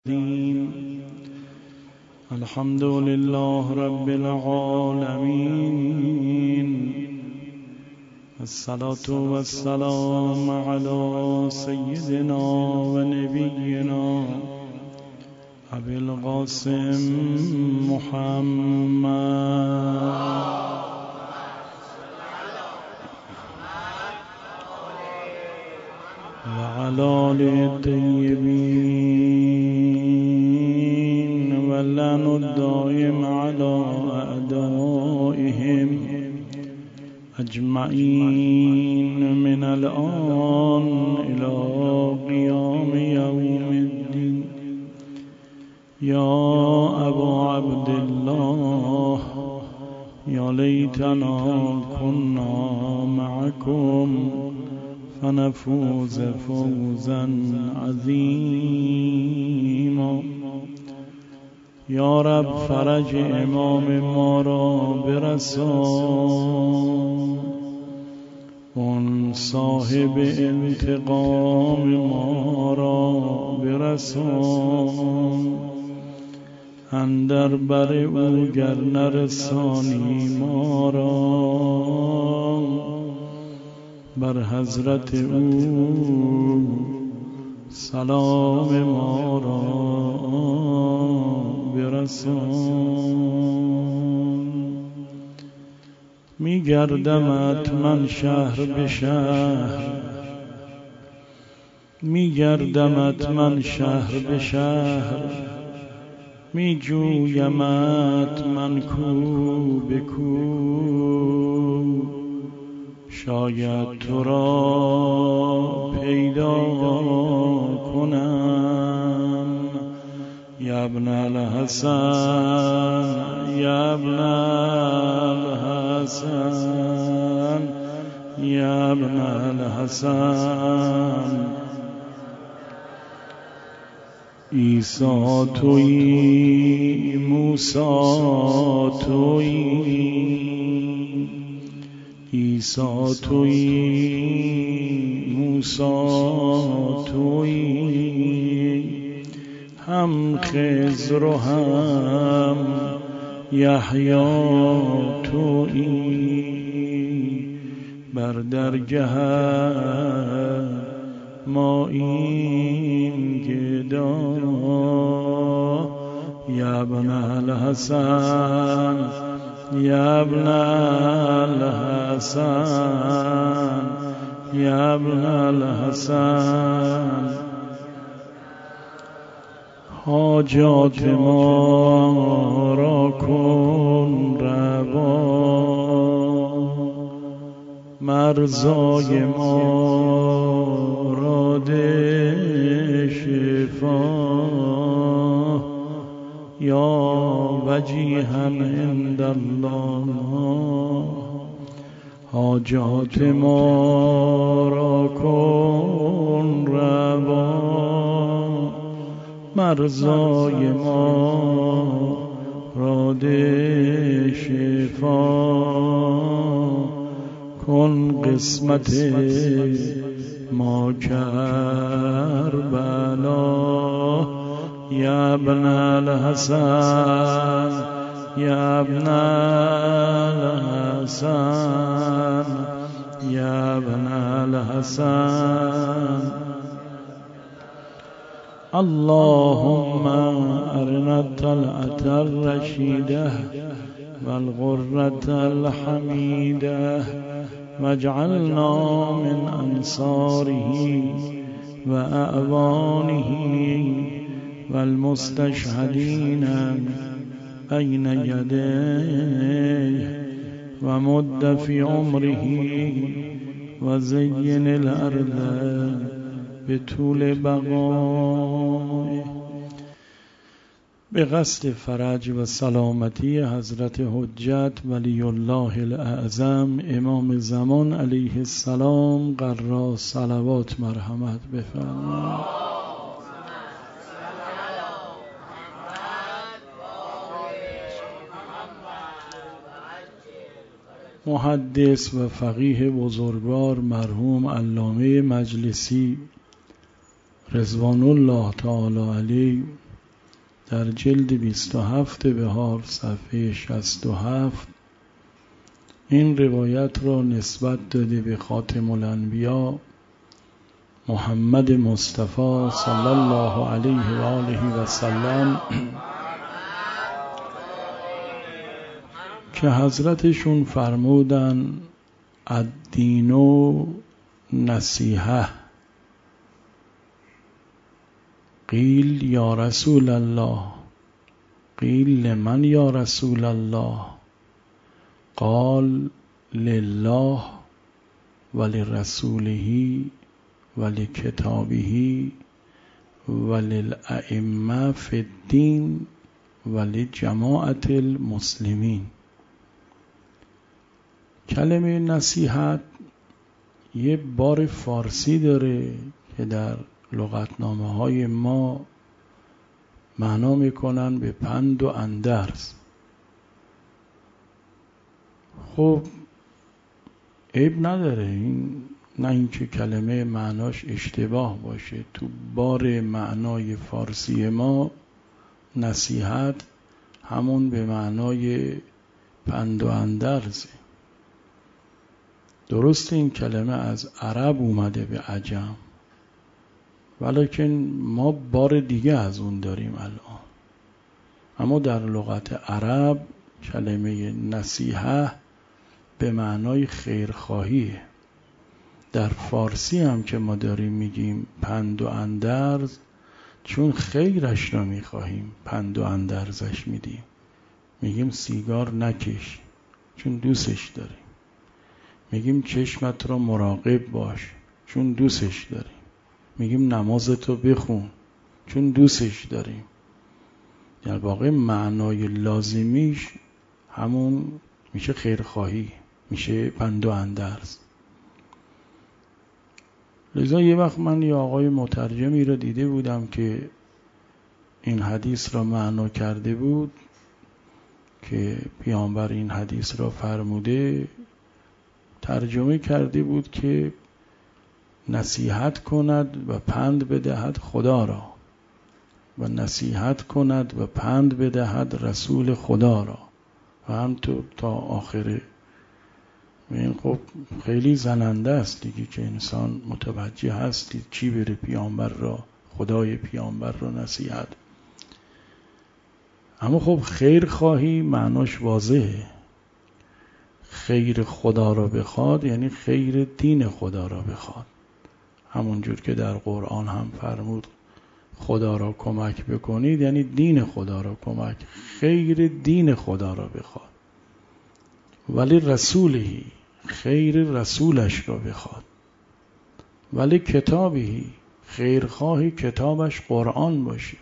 الحمد لله رب العالمين، الصلاة والسلام على سيدنا ونبينا أبي القاسم محمد وعلى آله الطيبين واللعن الدائم على أعدائهم أجمعين من الآن إلى قيام يوم الدين. يا أبا عبد الله يا ليتنا كنا معكم فنفوز فوزا عظيما. یا رب فرج امام ما را برسان، اون صاحب انتقام ما را برسان، اندر بر او گر نرسانی ما را بر حضرت او سلام ما را برسان. می گردمت من شهر به شهر، می گردمت من شهر به شهر، می جویمت من کو به کو، شاید تو را پیدا کنم. یا ابن الحسن یا ابن الحسن یا ابن الحسن، عیسی تویی موسی تویی، عیسی تویی موسی تویی، هم خضر و هم یحیی تویی، بر درگهت ماییم گدا. یا ابن الحسن یا ابن الحسن یا ابن الحسن، حاجات ما را کن روا، مرزای ما را ده شفا. یا وجیها عند الله، حاجات ما را کن روا، مرزای ما را ده شفا. کن قسمت ما کربلا. یا ابن الحسن یا ابن الحسن یا ابن الحسن، اللهم ارنا الطلعة الرشيدة والغرة الحميدة، واجعلنا من أنصاره وأعوانه والمستشهدين بين يديه، ومد في عمره وزين الأرض بطول بقائه. به قصد فرج و سلامتی حضرت حجت ولی الله الاعظم امام زمان علیه السلام قرار صلوات مرحمت بفرمایید. محدث و فقیه بزرگوار مرحوم علامه مجلسی رضوان الله تعالی علیه در جلد 27 بهار صفحه 67 این روایت را نسبت داده به خاتم الانبیا محمد مصطفی صلی الله علیه و آله و سلم که حضرتشون فرمودن الدین نصیحه. قیل یا رسول الله، قیل لمن یا رسول الله؟ قال لله ولرسوله ولکتابه وللائمه فی الدین ولجماعة المسلمین. کلمه نصیحت یه بار فارسی داره که در لغتنامه های ما معنا میکنن به پند و اندرز. خب عیب نداره، این نه اینکه کلمه معناش اشتباه باشه. تو بار معنای فارسی ما نصیحت همون به معنای پند و اندرزه. درسته این کلمه از عرب اومده به عجم، ولیکن ما بار دیگه از اون داریم الان. اما در لغت عرب کلمه نصیحه به معنای خیرخواهیه. در فارسی هم که ما داریم میگیم پند و اندرز، چون خیرش را میخواهیم پند و اندرزش میدیم. میگیم سیگار نکش چون دوستش داریم. میگیم چشمت را مراقب باش چون دوستش داریم. میگیم نمازتو بخون چون دوستش داریم. در واقع معنای لازمیش همون میشه خیرخواهی، میشه پند و اندرز. لذا یه وقت من یه آقای مترجمی رو دیده بودم که این حدیث را معنا کرده بود که پیامبر این حدیث را فرموده، ترجمه کرده بود که نصیحت کند و پند بدهد خدا را و نصیحت کند و پند بدهد رسول خدا را و همطور تا آخره. این خب خیلی زننده است دیگه که انسان متوجه هستی چی بره پیامبر را، خدای پیامبر را نصیحت. اما خب خیر خواهی معناش واضحه. خیر خدا را بخواد یعنی خیر دین خدا را بخواد. همونجور که در قرآن هم فرمود خدا را کمک بکنید یعنی دین خدا را کمک، خیر دین خدا را بخواد. ولی رسولهی، خیر رسولش را بخواد. ولی کتابهی، خیرخواهی کتابش قرآن باشه،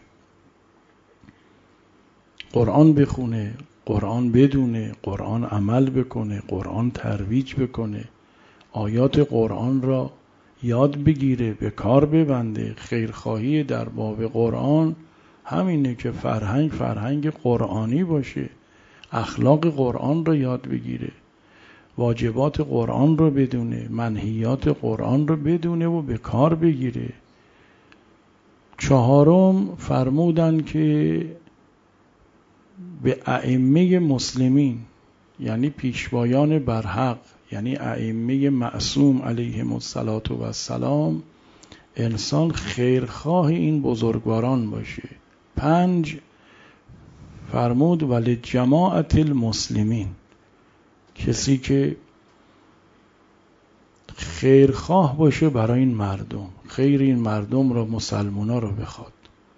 قرآن بخونه، قرآن بدونه، قرآن عمل بکنه، قرآن ترویج بکنه، آیات قرآن را یاد بگیره، به کار ببنده. خیرخواهی در باب قرآن همینه که فرهنگ قرآنی باشه، اخلاق قرآن را یاد بگیره، واجبات قرآن را بدونه، منهیات قرآن را بدونه و به کار بگیره. چهارم فرمودن که به ائمه مسلمین یعنی پیشوایان برحق، یعنی ائمه معصوم علیهم السلام، انسان خیرخواه این بزرگواران باشه. 5 فرمود ولی جماعت المسلمین، کسی که خیرخواه باشه برای این مردم، خیر این مردم را، مسلمونا را بخواد.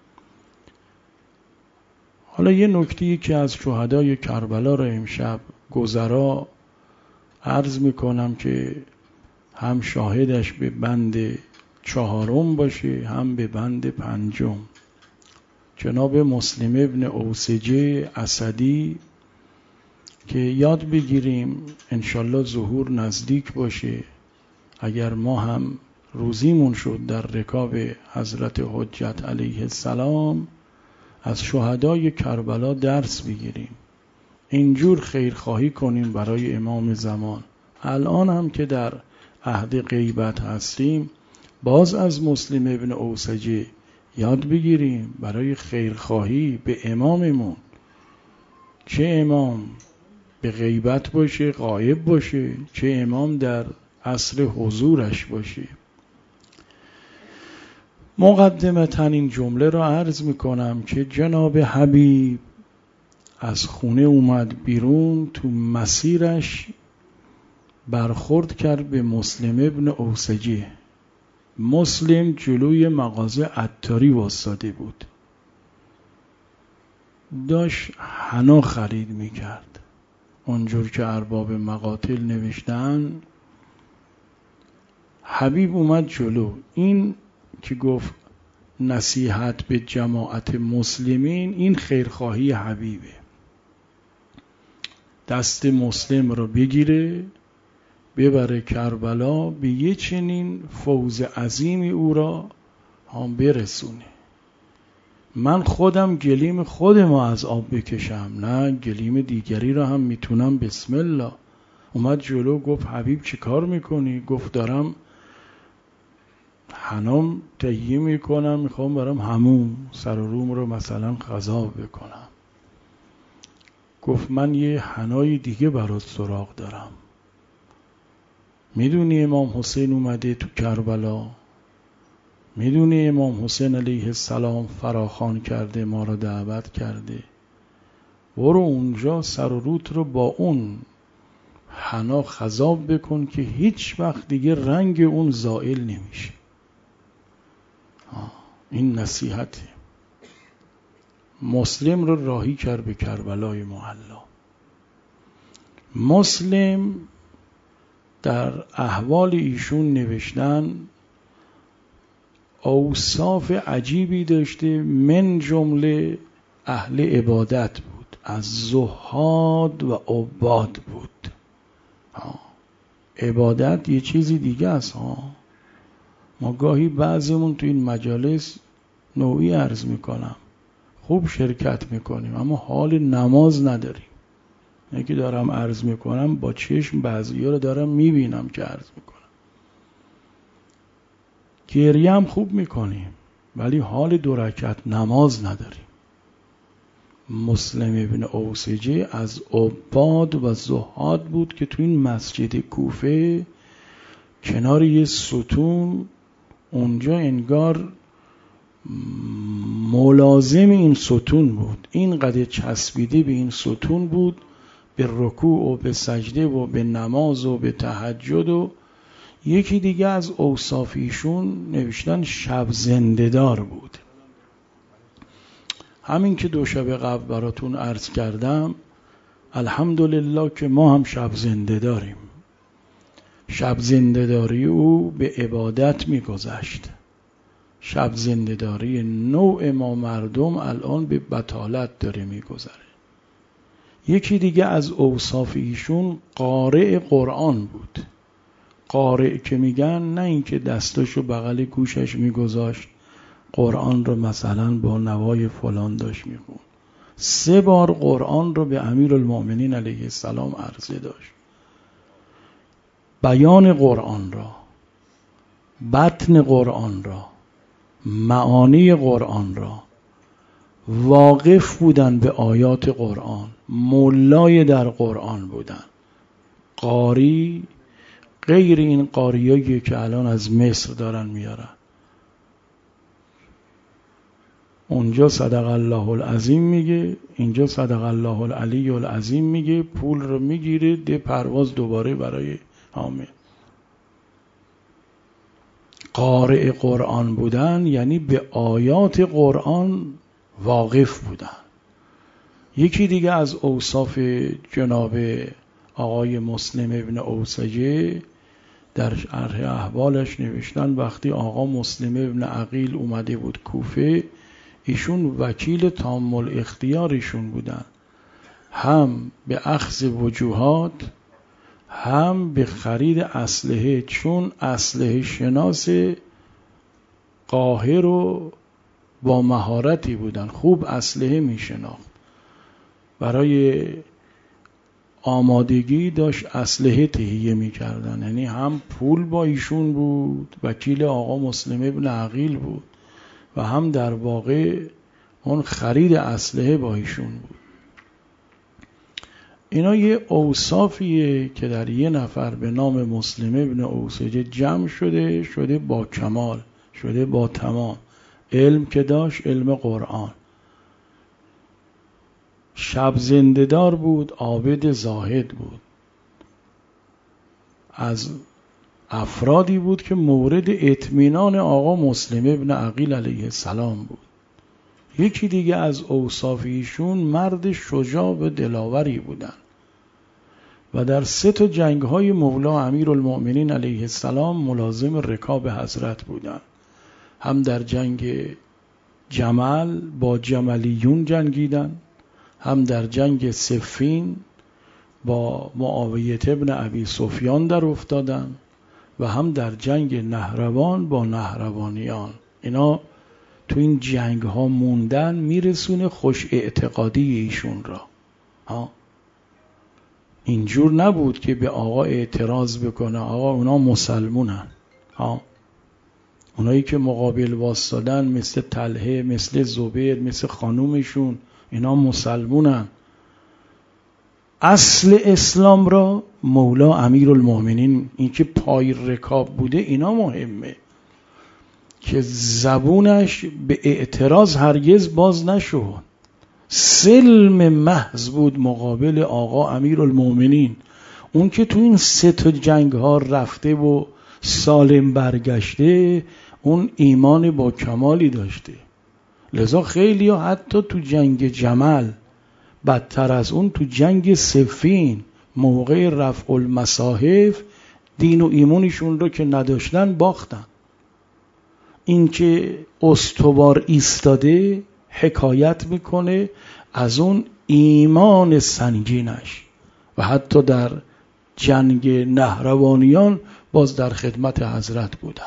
حالا یه نکته‌ای که از شهدای کربلا را امشب گذرا عرض میکنم که هم شاهدش به بند 4 باشه هم به بند 5. جناب مسلم ابن اوسجه اسدی که یاد بگیریم انشالله ظهور نزدیک باشه، اگر ما هم روزیمون شد در رکاب حضرت حجت علیه السلام از شهدای کربلا درس بگیریم، اینجور خیرخواهی کنیم برای امام زمان. الان هم که در عهد غیبت هستیم باز از مسلم ابن اوسجه یاد بگیریم برای خیرخواهی به اماممون، چه امام به غیبت باشه، غایب باشه، چه امام در عصر حضورش باشه. مقدمتاً این جمله را عرض میکنم که جناب حبیب از خونه اومد بیرون، تو مسیرش برخورد کرد به مسلم ابن اوسجه. مسلم جلوی مغازه عطاری واسطه بود، داشت حنا خرید میکرد. اونجور که ارباب مقاتل نوشتن، حبیب اومد جلو. این که گفت نصیحت به جماعت مسلمین، این خیرخواهی حبیبه. دست مسلم رو بگیره ببره کربلا، به یه چنین فوز عظیمی او را هم برسونه. من خودم گلیم خودم از آب بکشم، نه گلیم دیگری را هم میتونم. بسم الله. اومد جلو گفت حبیب چی کار میکنی؟ گفت دارم حنام تهیه میکنم، میخوام برام حموم سر و روم رو مثلا خضاب بکنم. گفت من یه حنای دیگه برات سراغ دارم. میدونی امام حسین اومده تو کربلا؟ میدونی امام حسین علیه السلام فراخوان کرده، ما را دعوت کرده؟ برو اونجا سر و روت رو با اون حنا خضاب بکن که هیچ وقت دیگه رنگ اون زائل نمیشه. این نصیحته. مسلم رو راهی کرد به کربلای معلا. مسلم در احوال ایشون نوشتن اوصاف عجیبی داشته، من جمله اهل عبادت بود، از زهاد و عباد بود. عبادت یه چیزی دیگه است. ما گاهی بعضیمون تو این مجالس نوعی عرض میکنم، خوب شرکت میکنیم اما حال نماز نداریم. یکی دارم عرض میکنم با چشم بعضی‌ها رو دارم میبینم که عرض میکنم. گریه هم خوب میکنیم ولی حال 2 رکعت نماز نداریم. مسلم ابن اوسجه از عباد و زهاد بود که تو این مسجد کوفه کنار یه ستون، اونجا انگار ملازم این ستون بود، اینقدر چسبیده به این ستون بود، به رکوع و به سجده و به نماز و به تهجد. و یکی دیگه از اوصاف ایشون نوشتن شب زنده‌دار بود. همین که 2 شب قبل براتون عرض کردم، الحمدلله که ما هم شب زنده داریم. شب زنده‌داری او به عبادت می‌گذشت. شب زنده‌داری نوع ما مردم الان به بطالت داره می‌گذره. یکی دیگه از اوصاف ایشون قارئ قرآن بود. قارئ که میگن نه اینکه دستاشو بغل گوشش میگذاشت قرآن رو مثلا با نوای فلان داشت میخوند. 3 بار قرآن رو به امیرالمؤمنین علیه السلام عرضه داشت. بیان قرآن را، بطن قرآن را، معانی قرآن را، واقف بودن به آیات قرآن، مولای در قرآن بودن. قاری غیر این قاریایی که الان از مصر دارن میارن. اونجا صدق الله العظیم میگه، اینجا صدق الله العلی العظیم میگه، پول رو میگیره ده پرواز دوباره برای حامل. قارئ قرآن بودن یعنی به آیات قرآن واقف بودن. یکی دیگه از اوصاف جناب آقای مسلم ابن اوسجه در شرح احوالش نوشتن وقتی آقا مسلم ابن عقیل اومده بود کوفه، ایشون وکیل تام الاختیارشون بودن، هم به اخذ وجوهات هم به خرید اسلحه، چون اسلحه شناس قاهر و با مهارتی بودن، خوب اسلحه می شناخت. برای آمادگی داشت اسلحه تهیه می کردن. یعنی هم پول با ایشون بود، وکیل آقا مسلم ابن عقیل بود، و هم در واقع اون خرید اسلحه با ایشون بود. اینا یه اوصافیه که در یه نفر به نام مسلم ابن اوسجه جمع شده با کمال، شده با تمام. علم که داشت، علم قرآن، شب زنده‌دار بود، عابد زاهد بود، از افرادی بود که مورد اطمینان آقا مسلم ابن عقیل علیه السلام بود. یکی دیگه از اوصاف ایشون مرد شجاع و دلاوری بودن و در 3 جنگ‌های مولا امیرالمؤمنین علیه السلام ملازم رکاب حضرت بودن. هم در جنگ جمل با جملیون جنگیدن، هم در جنگ صفین با معاویه ابن ابی سفیان در افتادن و هم در جنگ نهروان با نهروانیان. اینا تو این جنگ ها موندن میرسونه خوش اعتقادی ایشون را. اینجور نبود که به آقا اعتراض بکنه آقا اونا مسلمونن. اونایی که مقابل واسطادن مثل طلحه، مثل زبیر، مثل خانومشون، اینا مسلمونن. اصل اسلام را مولا امیرالمؤمنین، این که پای رکاب بوده، اینا مهمه که زبونش به اعتراض هرگز باز نشد. سلم محض بود مقابل آقا امیرالمؤمنین. اون که تو این 3 جنگ ها رفته و سالم برگشته، اون ایمان با کمالی داشته. لذا خیلی ها حتی تو جنگ جمل، بدتر از اون تو جنگ صفین، موقع رفع المصاحف، دین و ایمانشون رو که نداشتن باختن. این که استوار ایستاده حکایت میکنه از اون ایمان سنگینش. و حتی در جنگ نهروانیان باز در خدمت حضرت بودن.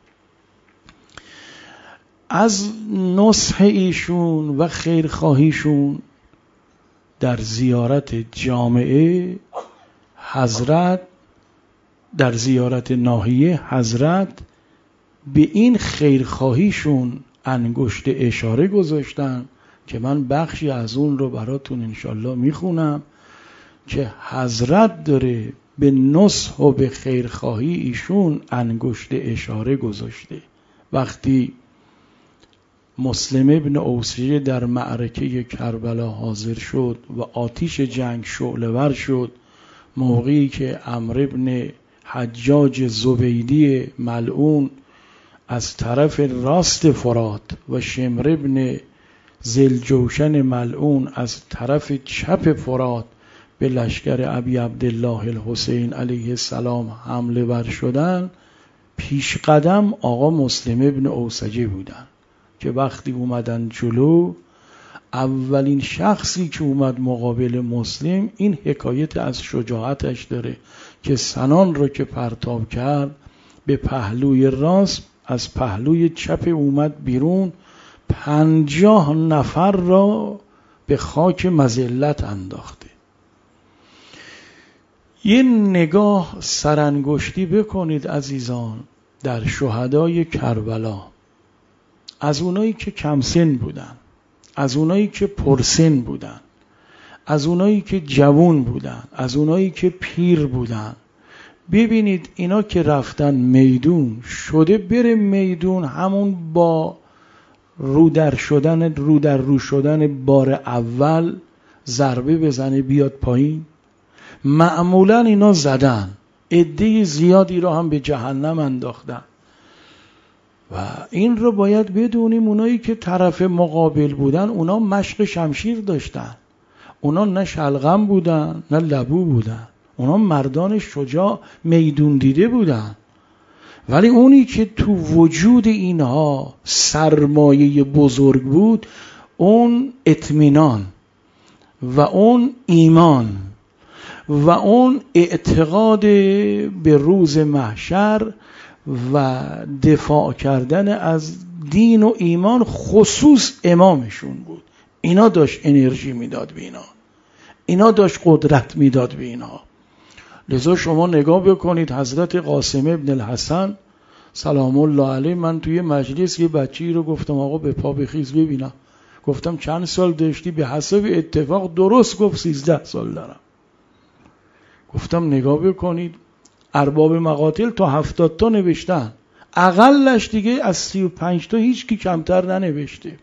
از نصح ایشون و خیرخواهیشون در زیارت جامعه حضرت، در زیارت ناحیه حضرت به این خیرخواهیشون انگشت اشاره گذاشتن که من بخشی از اون رو براتون انشالله میخونم که حضرت داره به نصح و به خیرخواهی ایشون انگشت اشاره گذاشته. وقتی مسلم ابن اوسجه در معرکه کربلا حاضر شد و آتش جنگ شعله‌ور شد، موقعی که عمرو ابن حجاج زبیدی ملعون از طرف راست فرات و شمر ابن ذوالجوشن ملعون از طرف چپ فرات به لشکر ابی عبدالله الحسین علیه السلام حمله ور شدن، پیش قدم آقا مسلم ابن اوسجه بودن که وقتی اومدن جلو، اولین شخصی که اومد مقابل مسلم، این حکایت از شجاعتش داره که سنان رو که پرتاب کرد به پهلوی راست، از پهلوی چپ اومد بیرون، 50 نفر را به خاک مذلت انداخته. یه نگاه سرانگشتی بکنید عزیزان در شهدای کربلا، از اونایی که کم سن بودن، از اونایی که پرسن بودن، از اونایی که جوان بودن، از اونایی که پیر بودن. ببینید اینا که رفتن میدون، شده بره میدون همون با رو در رو شدن بار اول ضربه بزنه بیاد پایین. معمولا اینا زدن، عده زیادی رو هم به جهنم انداختن. و این رو باید بدونیم اونایی که طرف مقابل بودن، اونا مشق شمشیر داشتن، اونا نه شلغم بودن نه لبو بودن، اونا مردان شجاع میدون دیده بودن. ولی اونی که تو وجود اینها سرمایه بزرگ بود، اون اطمینان و اون ایمان و اون اعتقاد به روز محشر و دفاع کردن از دین و ایمان، خصوص امامشون بود. اینا داشت انرژی میداد به اینا داشت قدرت میداد به اینا. لذا شما نگاه بکنید حضرت قاسم ابن الحسن سلام الله علیه من توی مجلس یه بچه‌ای رو گفتم آقا به پا بخیز ببینم. گفتم چند سال داشتی؟ به حسب اتفاق درست گفت 13 سال دارم. گفتم نگاه بکنید ارباب مقاتل تا 70 تا نوشتن، اقلش دیگه از 35 تا هیچ کی کمتر ننوشته.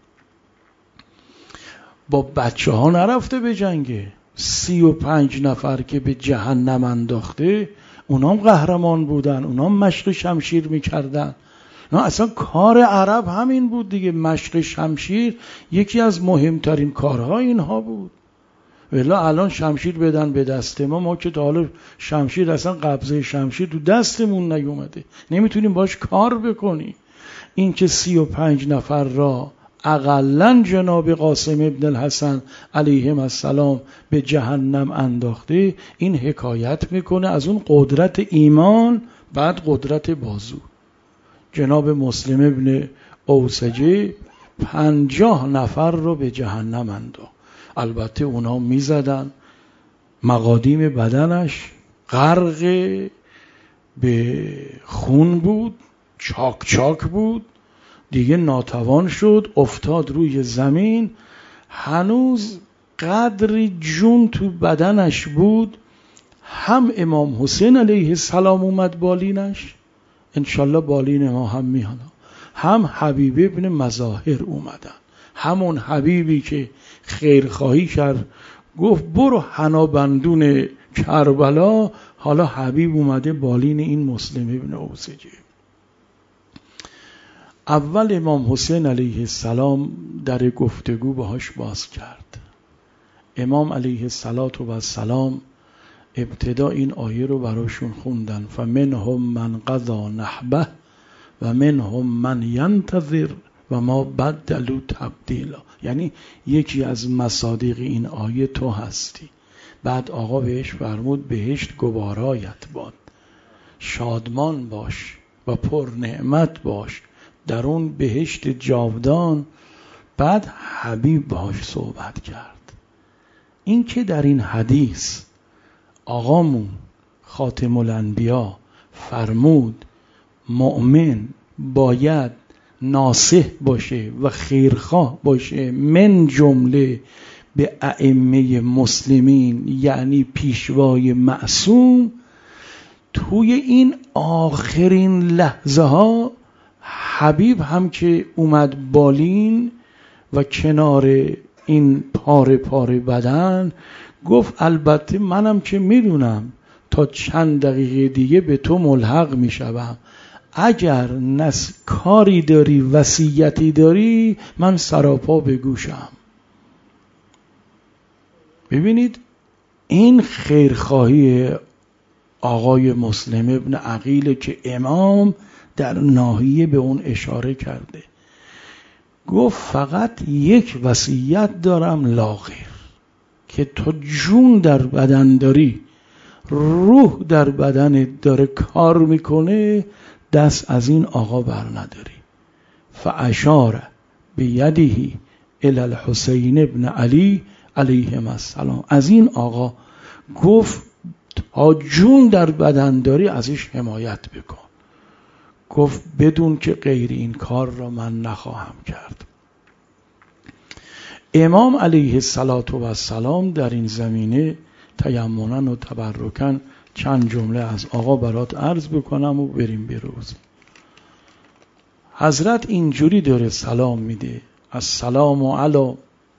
با بچه ها نرفته به جنگه. 35 نفر که به جهنم انداخته اونام قهرمان بودن، اونام مشق شمشیر میکردن. نه اصلا کار عرب همین بود دیگه. مشق شمشیر یکی از مهمترین کارها اینها بود. ولی الان شمشیر بدن به دست ما که تا حالا شمشیر اصلا قبضه شمشیر تو دستمون نیومده، نمیتونیم باش کار بکنیم. این که 35 نفر را اقلن جناب قاسم ابن الحسن علیهم السلام به جهنم انداخته، این حکایت میکنه از اون قدرت ایمان بعد قدرت بازو. جناب مسلم ابن اوسجه 50 نفر رو به جهنم انداخت. البته اونا میزدن، مقادیم بدنش غرق به خون بود، چاک چاک بود، دیگه ناتوان شد، افتاد روی زمین. هنوز قدری جون تو بدنش بود. هم امام حسین علیه السلام اومد بالینش، انشالله بالین ما هم میاد، هم حبیب ابن مظاهر اومدن. همون حبیبی که خیرخواهی کرد گفت برو حنابندون کربلا، حالا حبیب اومده بالین این مسلم ابن اوسجه. اول امام حسین علیه السلام در گفتگو باهاش باز کرد. امام علیه السلام ابتدا این آیه رو براشون خوندن: فمنهم من قضا نحبه و منهم من ینتظر و ما بدلوا تبدیلا. یعنی یکی از مصادیق این آیه تو هستی. بعد آقا بهش فرمود بهشت گوارایت باد، شادمان باش و پر نعمت باش در اون بهشت جاودان. بعد حبیب باش صحبت کرد. این که در این حدیث آقامون خاتم الانبیا فرمود مؤمن باید ناصح باشه و خیرخواه باشه، من جمله به ائمه مسلمین، یعنی پیشوای معصوم. توی این آخرین لحظه ها حبیب هم که اومد بالین و کنار این پاره پاره بدن گفت البته منم که میدونم تا چند دقیقه دیگه به تو ملحق میشم، اگر کاری داری وصیتی داری من سراپا به گوشم. ببینید این خیرخواهی آقای مسلم ابن عقیل که امام در ناحیه به اون اشاره کرده. گفت فقط یک وصیت دارم لا غیر، که تو جون در بدن داری، روح در بدن داره کار میکنه، دست از این آقا بر نداری. فاشار بیده الی الحسین ابن علی علیهم السلام. از این آقا گفت تا جون در بدن داری ازش حمایت بکن. گفت بدون که غیر این کار را من نخواهم کرد. امام علیه السلام در این زمینه تیمنا و تبرکن چند جمله از آقا برات عرض بکنم و بریم بروزیم. حضرت اینجوری داره سلام میده: السلام علی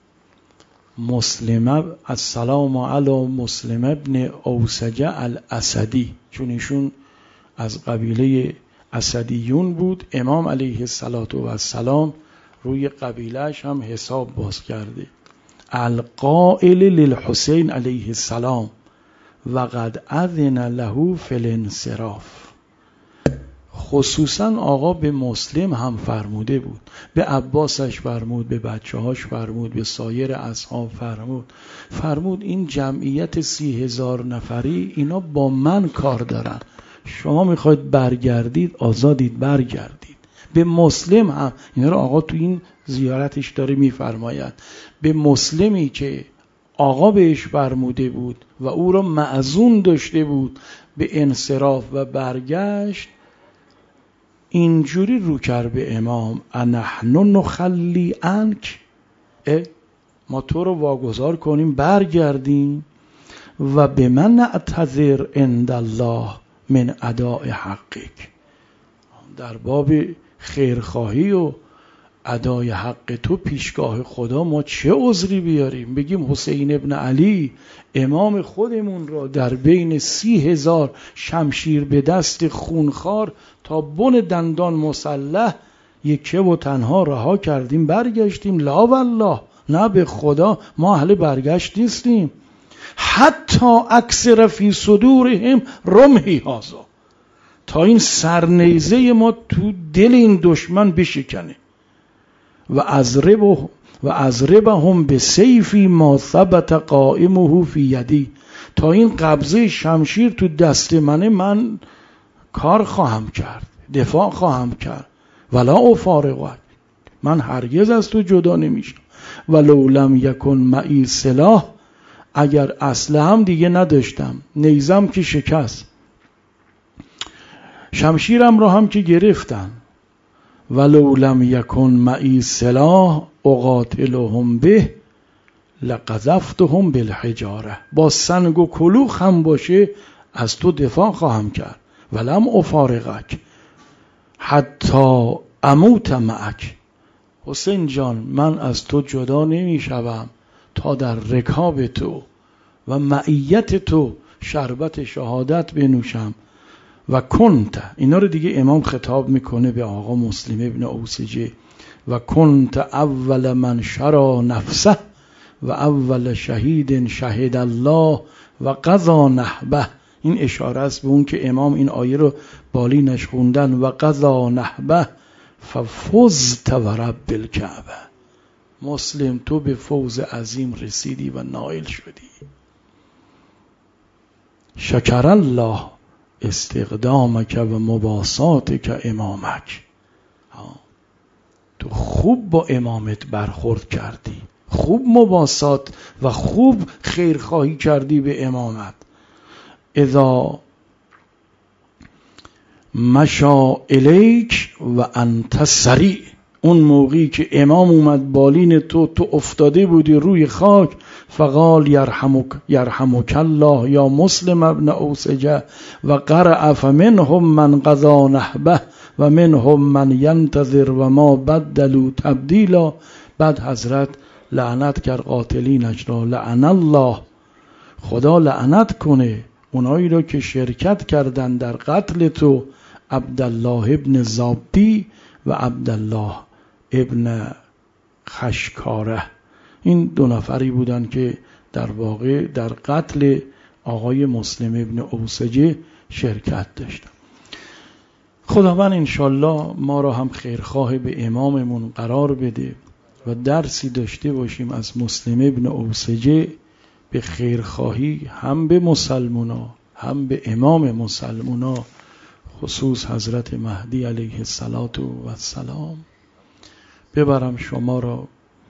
مسلم ابن اوسجه الاسدی، چون ایشون از قبیله اسدیون بود. امام علیه السلام روی قبیلهش هم حساب باز کرده. القائل للحسین علیه السلام و قد اذن له فی الانصراف. خصوصا آقا به مسلم هم فرموده بود، به عباسش فرمود، به بچه‌هاش فرمود، به سایر اصحاب فرمود این جمعیت 30,000 نفری اینا با من کار دارن، شما میخواید برگردید آزادید برگردید. به مسلم هم اینا رو آقا تو این زیارتش داره میفرماید. به مسلمی که آقا بهش فرموده بود و او را معزون داشته بود به انصراف و برگشت، اینجوری رو کرد به امام انحن نخلی عنک، ما تو رو واگذار کنیم برگردیم و به من نعتذر عند الله من اداء حقک، در باب خیرخواهی و ادای حق تو پیشگاه خدا ما چه عذری بیاریم؟ بگیم حسین ابن علی امام خودمون را در بین 30,000 شمشیر به دست خونخوار تا بن دندان مسلح یکه و تنها رها کردیم برگشتیم؟ لا والله، نه به خدا ما اهل برگشت نیستیم. حتی اکثر فی صدورهم رمحی هذا، تا این سرنیزه ما تو دل این دشمن بشکنه. و ازربهم به سیفی ما ثبت قائمه فی یدی، تا این قبضه شمشیر تو دست منه من کار خواهم کرد، دفاع خواهم کرد. ولا افارقک، من هرگز از تو جدا نمیشم. ولو لم یکن معی سلاح، اگر اسلحه هم دیگه نداشتم، نیزم که شکست، شمشیرم رو هم که گرفتن، ولو لم یکن معی سلاح اقاتلهم به لقذفتهم بالحجاره، با سنگ و کلوخ هم باشه از تو دفاع خواهم کرد. ولم افارقک حتی اموت معک، حسین جان من از تو جدا نمی شوم تا در رکاب تو و معیت تو شربت شهادت بنوشم. و کنت، اینا رو دیگه امام خطاب میکنه به آقا مسلم ابن اوسجه، و کنت اول من شرا نفسه و اول شهید شهد الله و قضا نحبه. این اشاره است به اون که امام این آیه رو بالینش خوندن، و قضا نحبه ففزت و رب الکعبه. مسلم تو به فوز عظیم رسیدی و نائل شدی. شکر الله استقدامک و مباساتک امامک، تو خوب با امامت برخورد کردی، خوب مباسات و خوب خیرخواهی کردی به امامت. اذا مشا الیک و انت سریع، اون موقعی که امام اومد بالین تو افتاده بودی روی خاک، فقال یرحمک الله یا مسلم ابن اوسجه و قرأ فمنهم من قضا نحبه و منهم من ینتظر و ما بدلوا تبدیلا. بعد حضرت لعنت کرد قاتلینش را، لعن الله، خدا لعنت کنه اونایی را که شرکت کردن در قتل تو، عبدالله ابن زابی و عبدالله ابن خشکاره. این دو نفری بودن که در واقع در قتل آقای مسلم ابن اوسجه شرکت داشتن. خداوند انشالله ما را هم خیرخواه به اماممون قرار بده و درسی داشته باشیم از مسلم ابن اوسجه به خیرخواهی هم به مسلمونا هم به امام مسلمونا، خصوص حضرت مهدی علیه السلام. ببرم شما را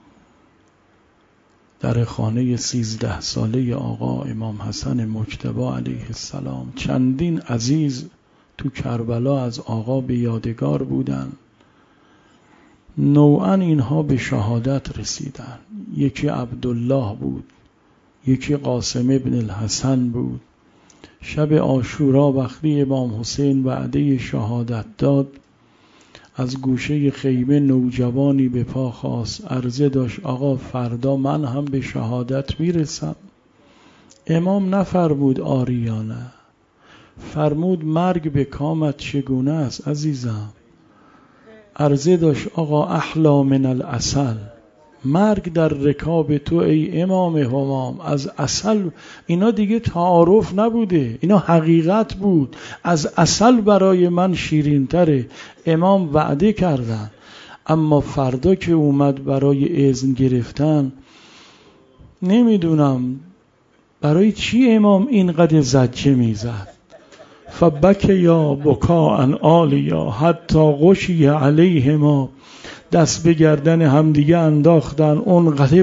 در خانه 13 ساله آقا امام حسن مجتبی علیه السلام. چندین عزیز تو کربلا از آقا به یادگار بودن، نوعا اینها به شهادت رسیدن. یکی عبدالله بود، یکی قاسم ابن الحسن بود. شب عاشورا وقتی امام حسین وعده شهادت داد، از گوشه خیمه نوجوانی به پا خاست، عرضه داشت آقا فردا من هم به شهادت میرسم. امام نفرمود آریانه، فرمود مرگ به کامت چگونه است عزیزم؟ عرضه داشت آقا احلا من العسل، مرگ در رکاب تو ای امام همام از عسل. اینا دیگه تعارف نبوده، اینا حقیقت بود. از عسل برای من شیرین تره. امام وعده کردن، اما فردا که اومد برای اذن گرفتن، نمیدونم برای چی امام اینقدر زجه میزد. فبک یا بکاء عالیا حتی غشی علیهما، دست به گردن همدیگه انداختن، اونقدر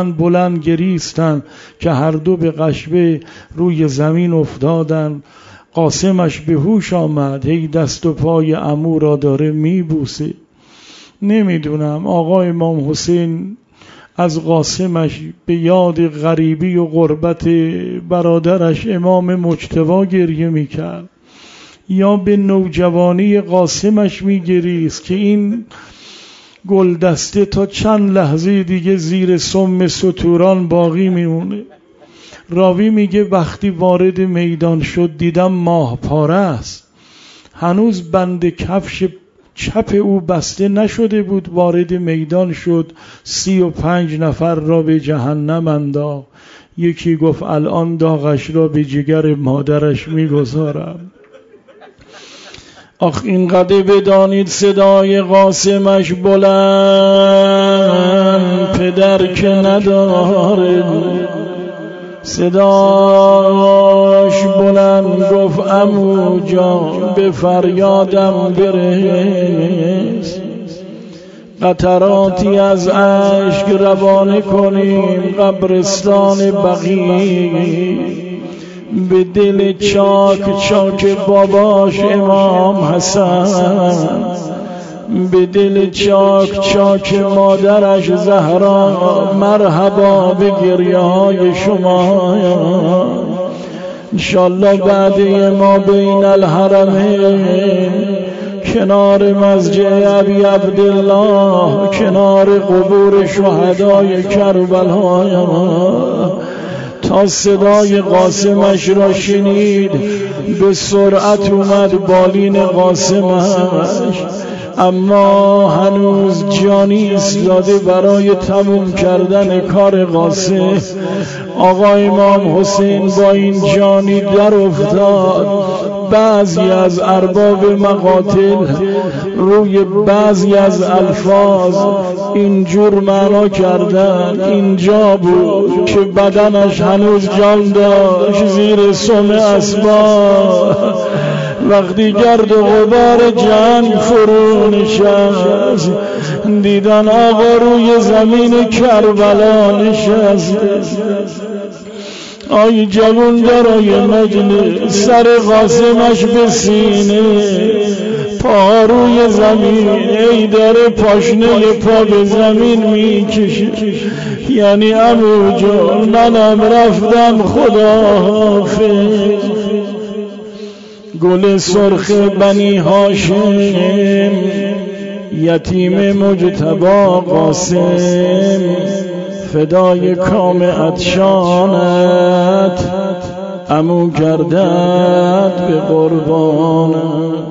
بلند گریستن که هر دو به غشبه روی زمین افتادن. قاسمش به هوش آمد، هی دست و پای عمو را داره میبوسه. نمیدونم آقا امام حسین از قاسمش به یاد غریبی و غربت برادرش امام مجتبی گریه میکرد یا به نوجوانی قاسمش میگریست که این گلدسته تا چند لحظه دیگه زیر سم ستوران باقی میمونه. راوی میگه وقتی وارد میدان شد دیدم ماه پاره است، هنوز بند کفش چپ او بسته نشده بود، وارد میدان شد، 35 نفر را به جهنم انداخت. یکی گفت الان داغش را به جگر مادرش میگذارم. آخ اینقدر بدانید صدای قاسمش بلند پدر که نداره، صداش بلند گفت عمو جان به فریادم برس، قطراتی از اشک روانه کنیم قبرستان بقیع، به دل چاک چاک باباش امام حسن، به دل چاک چاک مادرش زهرا، مرحبا به گریه های شما. انشالله بعد ما بین الحرمین، کنار مسجد ابی عبدالله، کنار قبور شهدای کربلا، تا صدای قاسمش را شنید به سرعت اومد بالین قاسمش، اما هنوز جانی ایستاده برای تموم کردن کار قاسم. آقا امام حسین با این جانی در افتاد. بعضی از ارباب مقاتل روی بعضی از الفاظ اینجور معنا کردن، اینجا بود که بدنش هنوز جان داشت زیر سم اسباب. وقتی گرد و غبار جنگ فرو نشست، دیدن آقا روی زمین کربلا نشست. آی جوان درای مجلس، سر قاسمش به سینه، پا روی زمین، ای داره پاشنه پا به زمین میکشه، یعنی عمو جان منم رفتم خداحافظ. گل سرخ بنی هاشم، یتیم مجتبی قاسم، فدای کام عطشانت عمو گردد به قربانت.